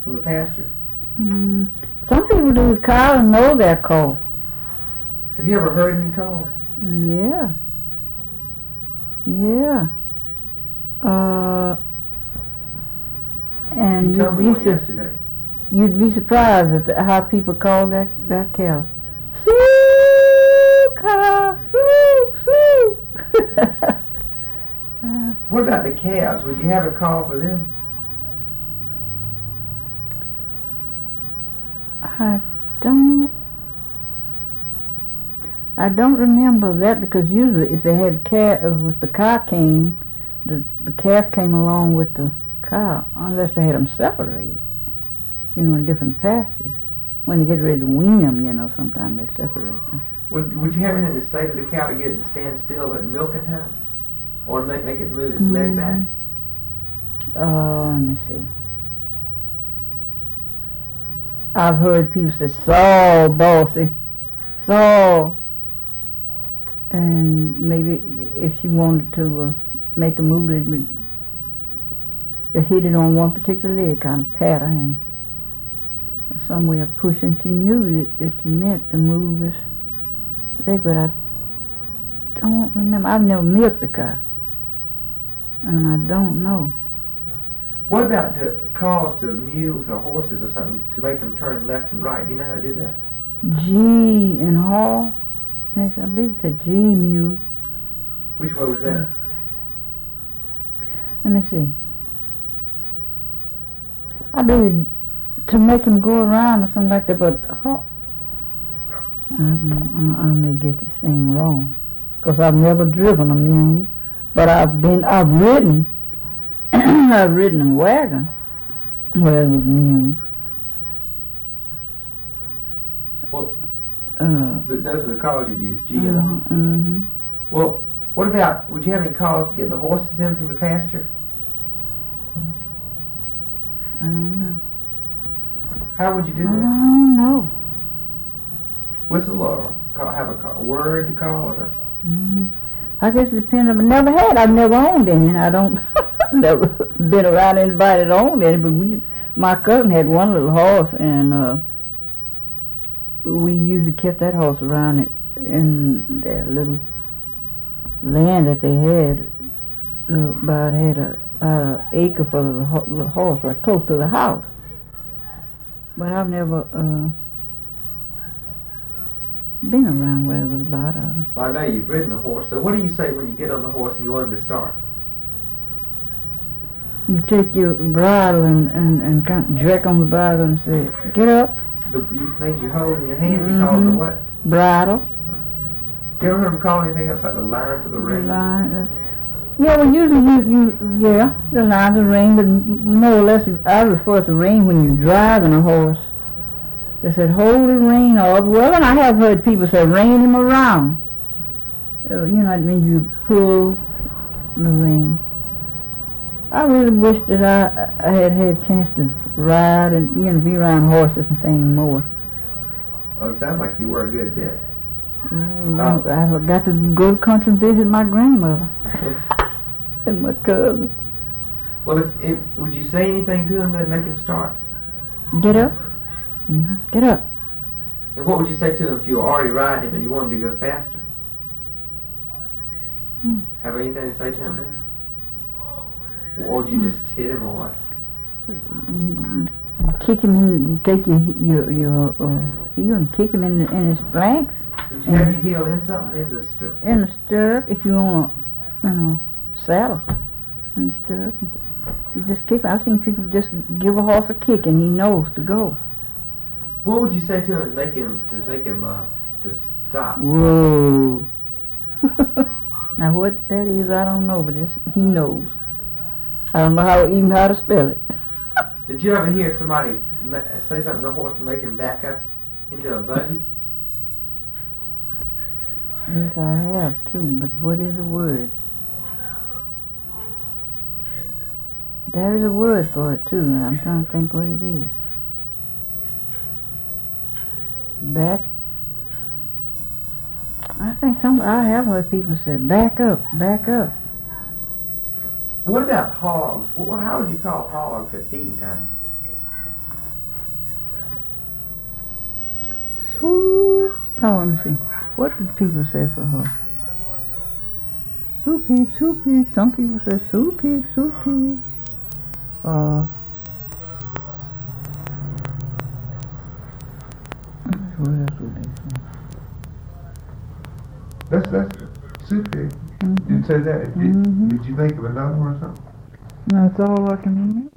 from the pasture? Some people do call and know their call. Have you ever heard any calls? Yeah. Yeah. And You told me one yesterday. You'd be surprised at how people call that cow. Sue-ka, sue, sue. What about the calves? Would you have a call for them? I don't remember that, because usually if they had if the cow came, the calf came along with the cow, unless they had them separated, in different pastures. When they get ready to wean them, sometimes they separate them. Would you have anything to say to the cow to get it to stand still at milking time? Or make it move its leg back? Let me see. I've heard people say, "So bossy, so," and maybe if she wanted to make a move, it would just hit it on one particular leg, kind of pat her, and some way of pushing. She knew that she meant to move this leg, but I don't remember. I've never milked a cow, and I don't know. What about the calls to mules or horses or something to make them turn left and right? Do you know how to do that? G and haw. Next, I believe it said G mule. Which way was that? Let me see. I believe to make him go around or something like that, but I may get this thing wrong, because I've never driven a mule, but I've ridden. I've ridden in a wagon where it was mules. Well, but those are the calls you'd use, G and R. Mm-hmm. Well, what about, would you have any calls to get the horses in from the pasture? I don't know. How would you do that? I don't know. Whistle or have a word to call? Or I guess it depends. I've never owned any, and I don't never been around anybody that owned any, but my cousin had one little horse, and we usually kept that horse around in their little land that they had. About an acre for the little horse right close to the house. But I've never been around where there was a lot of them. Well, I know you've ridden a horse, so what do you say when you get on the horse and you want him to start? You take your bridle and kind of jerk on the bridle and say, "Get up." The things you hold in your hand, you call it the what? Bridle. You ever heard them call anything else like the line to the rein? Yeah, well, usually the line to the rein, but more or less I refer to rein when you're driving a horse. They said, "Hold the rein off." Well, and I have heard people say, "Rein him around." It means you pull the rein. I really wish that I had had a chance to ride and be around horses and things more. Well, it sounds like you were a good bit. Yeah, I've got to go to the country and visit my grandmother and my cousin. Well, if would you say anything to him that'd make him start? Get up. Get up. And what would you say to him if you were already riding him and you wanted him to go faster? Have anything to say to him then? Or would you just hit him or what? Kick him in, take your heel and kick him in his flanks. Would you have your heel in something in the stirrup? In the stirrup, if you want to, saddle in the stirrup. You just kick him. I've seen people just give a horse a kick and he knows to go. What would you say to him to make him to stop? Whoa. Now what that is, I don't know, but he knows. I don't know even how to spell it. Did you ever hear somebody say something to a horse to make him back up into a buggy? Yes, I have too, but what is the word? There is a word for it too, and I'm trying to think what it is. Back. I have heard people say, "Back up, back up." What about hogs? How would you call hogs at feeding time? Ooh. Oh, let me see. What did people say for her? Sue Pig, Sue Pig. Some people say Sue Pig, Sue Pig. What else would they say? That's super. Mm-hmm. You say that. Mhm. Did you think of another one or something? That's all I can remember.